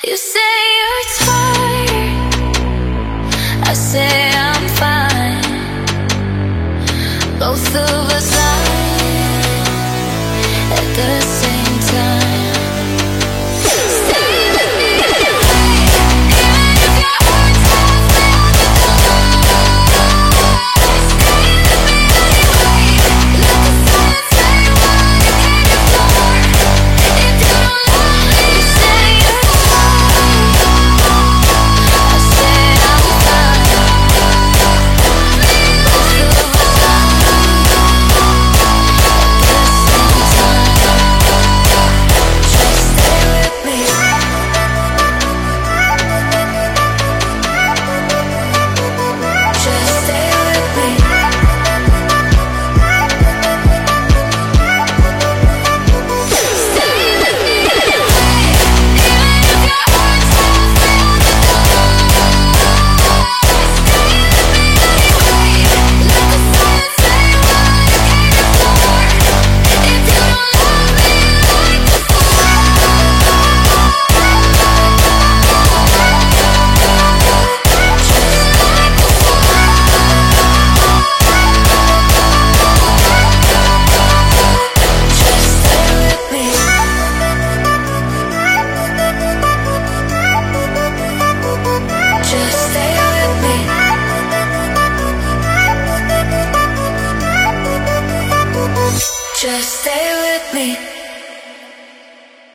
You say you're tired, I say I'm fine. Both of us lying at the same time. Stay with me tonight, even if your heart tells me otherwise. Stay with me anyway, let the silence say what you came before. If you don't love me, you say you're tired, I say I'm fine. Both of us lying at the same time. Just stay with me. Just stay with me. Stay with me anyway, even if your heart tells me otherwise. Stay with me anyway, let the silence say what you came before. If you don't love me like before. Just stay with me. Just stay with me. Just stay with me.